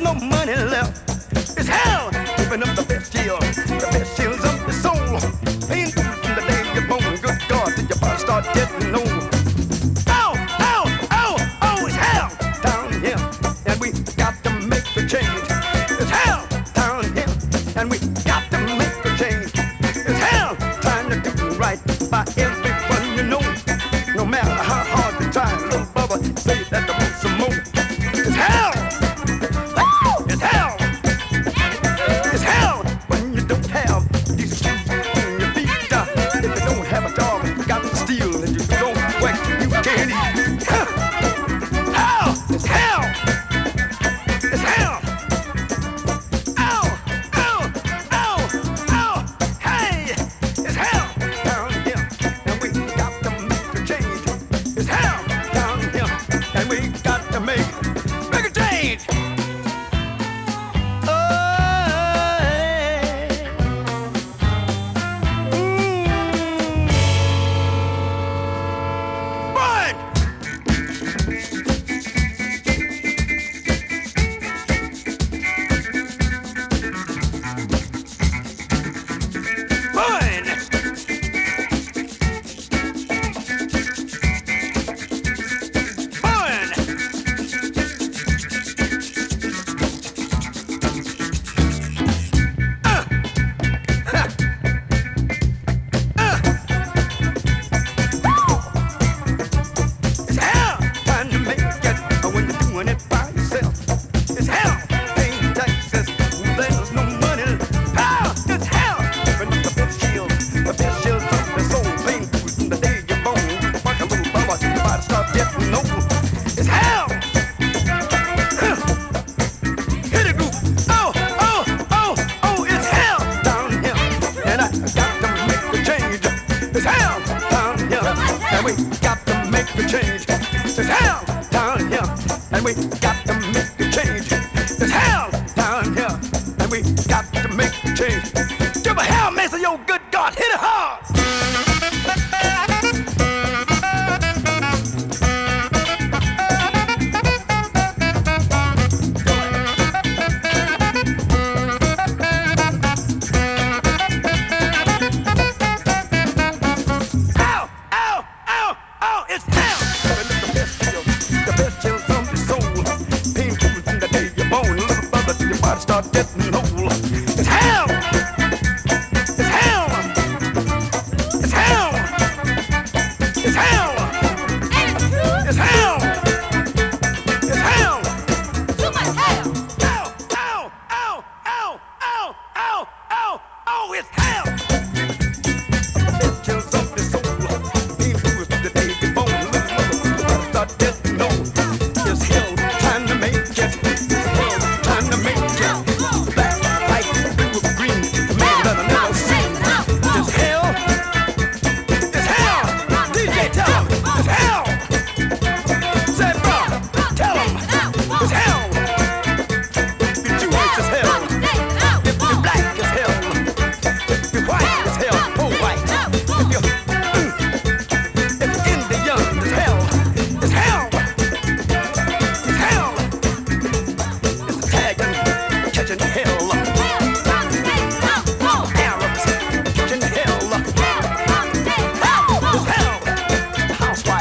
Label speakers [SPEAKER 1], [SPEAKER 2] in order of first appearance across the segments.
[SPEAKER 1] no money left. It's hell, giving up the best shields of the soul. Pain from the day you're born, good God, till your body start getting old. Oh, oh, oh, oh, it's hell down here, and we got to make the change. It's hell down here, and we got to make the change. It's hell trying to do right by everyone you know. No matter how hard you try, little Bubba, say that the want some more. It's hell. It's hell. It's hell when you don't have these shoes on your feet. If you don't have a job, you got to steal, and you don't work, you can't eat. Hell! It's hell! It's hell! Ow! Ow! Ow! Ow! Hey! It's hell down here, and we got to make a change. It's hell down here, and we got to make a change.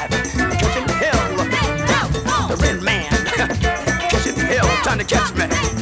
[SPEAKER 1] Trying to catch me.